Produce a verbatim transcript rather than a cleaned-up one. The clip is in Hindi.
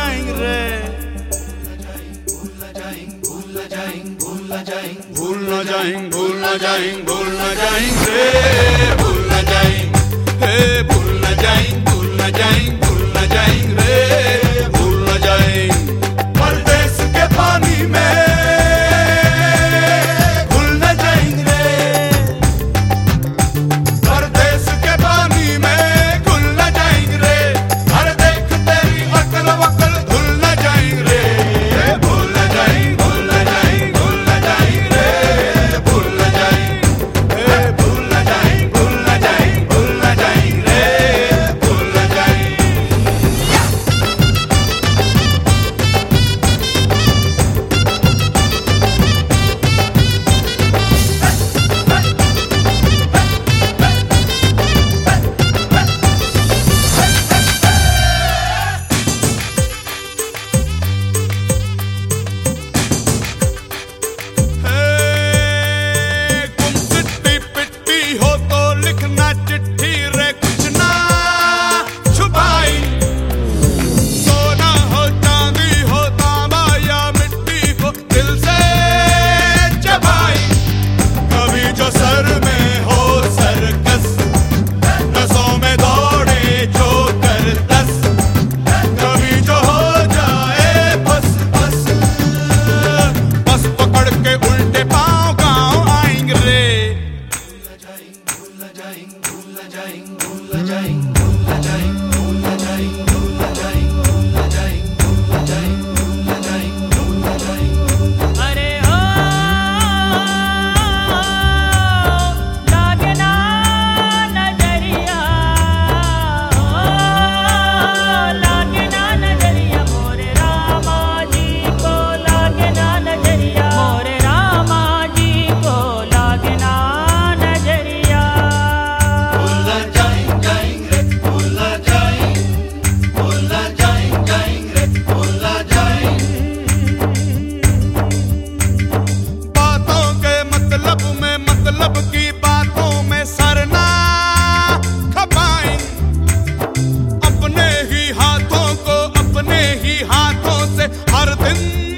जाएंगे रे, भूल न जाएंगे, भूल न जाएंगे, भूल न जाएंगे, भूल न जाएंगे, भूल न जाएंगे, भूल न जाएंगे रे, भूल न जाएंगे, हे भूल न जाएंगे, भूल न जाएंगे, भूल न जाएंगे रे, भूल न जाएंगे परदेस के पानी में भूल न जाएंगे रे, परदेस के पानी में घुल न जाएंगे रे, हर देख तेरी अकल वकल धुल न जाएंगे रे, भूल न जाएंगे, भूल न जाएंगे, भूल न जाएंगे रे, भूल न जाएंगे, भूल न जाएंगे, भूल न जाएंगे, भूल न जाएंगे रे, भूल न जाएंगे। मतलब की बातों में सरना खपाएं, अपने ही हाथों को अपने ही हाथों से हर दिन